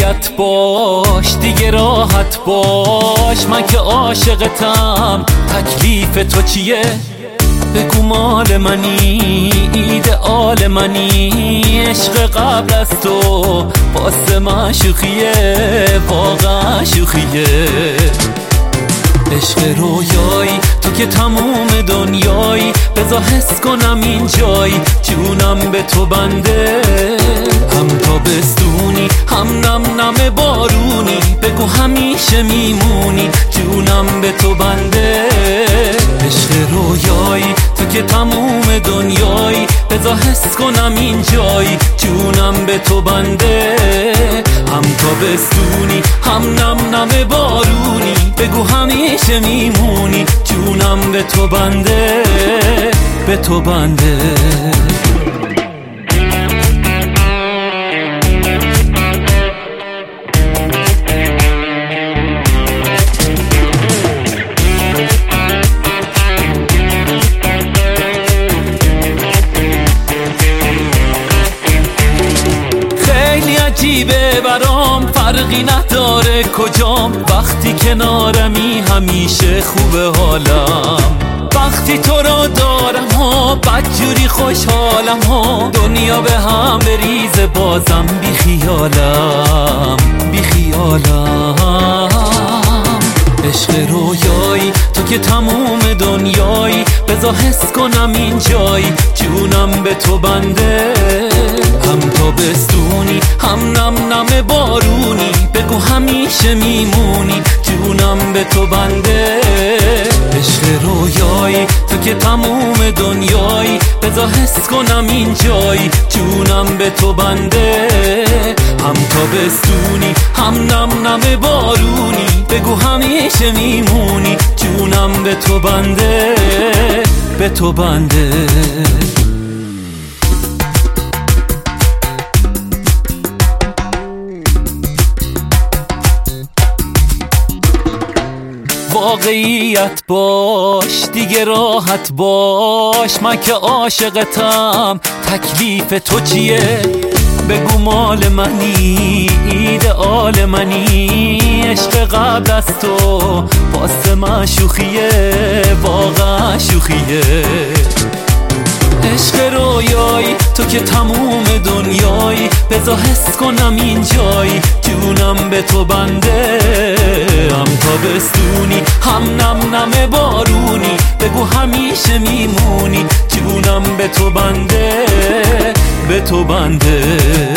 واقعیت باش، دیگه راحت باش، من که عاشقتم، تکلیف تو چیه؟ بگو مال منی، ایدئال منی، عشق قبل از تو واسه من شوخیه، واقعا شوخیه. عشق رویایی تو که تموم دنیایی، بذار حس کنم این جایی، جونم به تو بنده، هم تابستونی هم نم نم بارونی، بگو همیشه میمونی، جونم به تو بنده. عشق رویایی تو که تموم دنیایی، بذار حس کنم این جایی، جونم به تو بنده، هم تابستونی هم نم نم بارونی، بگو همیشه میمونی، جونم به تو بنده، به تو بنده. عجیبه برام، فرقی نداره کجام، وقتی کنارمی همیشه خوبه حالم، وقتی تو رو دارم ها بدجوری خوشحالم ها، دنیا به هم بریزه بازم بی خیالم، بی خیالم. عشق رویایی تو که تموم دنیایی، بذار حس کنم این جایی، جونم به تو بنده، هم تابستونی هم نم نم بارونی، بگو همیشه میمونی، جونم به تو بنده. عشق رویایی تو که تموم دنیایی، بذار حس کنم این جایی، جونم به تو بنده، هم تابستونی هم نم نم بارونی، بگو همیشه میمونی، جونم به تو بنده، به تو بنده. واقعیت باش، دیگه راحت باش، من که عاشقتم، تکلیف تو چیه؟ بگو مال منی، ایدئال منی، عشق قبل از تو واسه من شوخیه، واقعا شوخیه. عشق رویایی تو که تموم دنیایی، بذار حس کنم این جایی، جونم به تو بنده، هم تابستونی هم نم نم بارونی، بگو همیشه میمونی، جونم به تو بنده، به تو بنده.